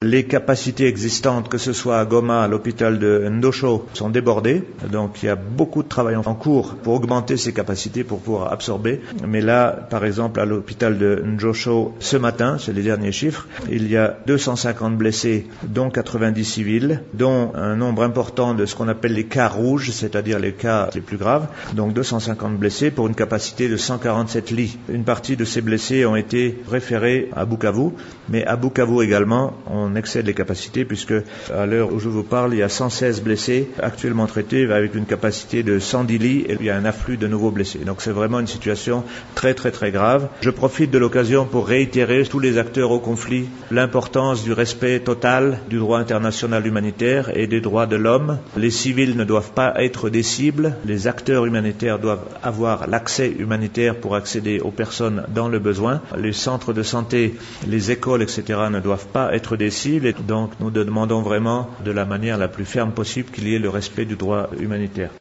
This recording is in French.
Les capacités existantes, que ce soit à Goma, à l'hôpital de Ndosho, sont débordées. Donc il y a beaucoup de travail en cours pour augmenter ces capacités, pour pouvoir absorber. Mais là, par exemple, à l'hôpital de Ndosho, ce matin, c'est les derniers chiffres, il y a 250 blessés, dont 90 civils, dont un nombre important de ce qu'on appelle les cas rouges, c'est-à-dire les cas les plus graves. Donc 250 blessés pour une capacité de 147 lits. Une partie de ces blessés ont été référés à Bukavu, mais à Bukavu également, on excède les capacités puisque à l'heure où je vous parle, il y a 116 blessés actuellement traités avec une capacité de 110 lits et il y a un afflux de nouveaux blessés. Donc c'est vraiment une situation très très très grave. Je profite de l'occasion pour réitérer tous les acteurs au conflit l'importance du respect total du droit international humanitaire et des droits de l'homme. Les civils ne doivent pas être des cibles. Les acteurs humanitaires doivent avoir l'accès humanitaire pour accéder aux personnes dans le besoin. Les centres de santé, les écoles, etc. ne doivent pas être des cibles. Et donc nous demandons vraiment de la manière la plus ferme possible qu'il y ait le respect du droit humanitaire.